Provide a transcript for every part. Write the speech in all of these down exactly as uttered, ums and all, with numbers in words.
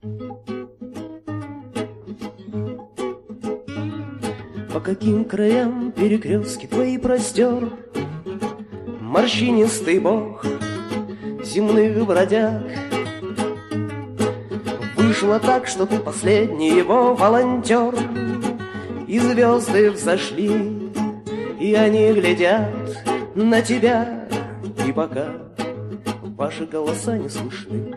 По каким краям перекрестки твои простер морщинистый бог земных бродяг? Вышло так, что ты последний его волонтер, и звезды взошли, и они глядят на тебя, и пока ваши голоса не слышны.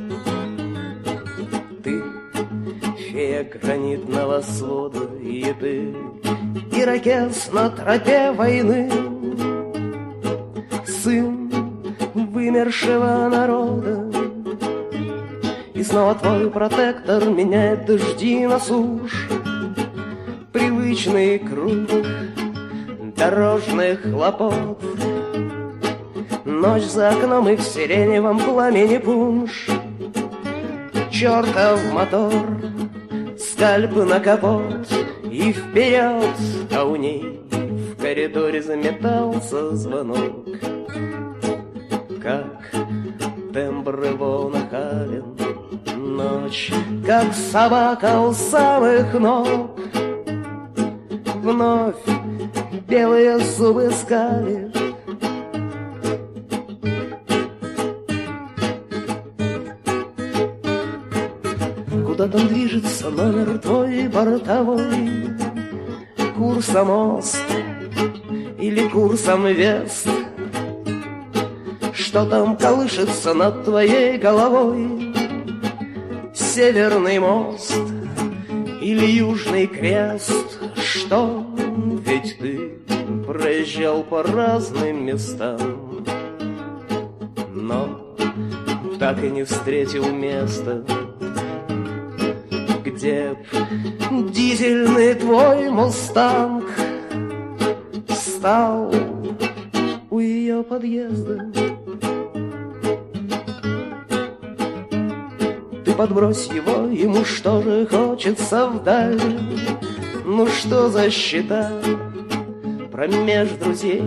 Ты фея гранитного свода, и ты ирокез на тропе войны, сын вымершего народа. И снова твой протектор меняет дожди на сушь, привычный круг дорожных хлопот. Ночь за окном и в сиреневом пламени пунш, чертов мотор, скальп на капот и вперед, а у ней в коридоре заметался звонок. Как тембр его нахален, ночь, как собака у самых ног. Вновь белые зубы скалит, куда там движется номер твой бортовой? Курсом мост или курсом вест? Что там колышется над твоей головой? Северный мост или южный крест? Что? Ведь ты проезжал по разным местам, но так и не встретил места, где б дизельный твой мустанг стал у ее подъезда. Ты подбрось его, ему что же хочется вдаль? Ну что за счета промеж друзей?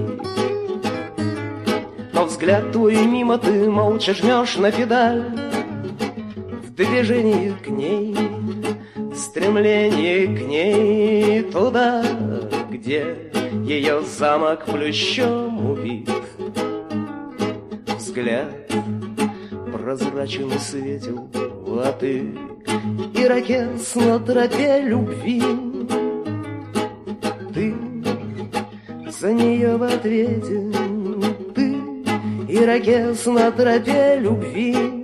Но взгляд твой мимо, ты молча жмешь на педаль. В движении к ней, стремление к ней, туда, где ее замок плющом убит. Взгляд прозрачен и светел, а ты ирокез на тропе любви. Ты за нее в ответе, ты ирокез на тропе любви.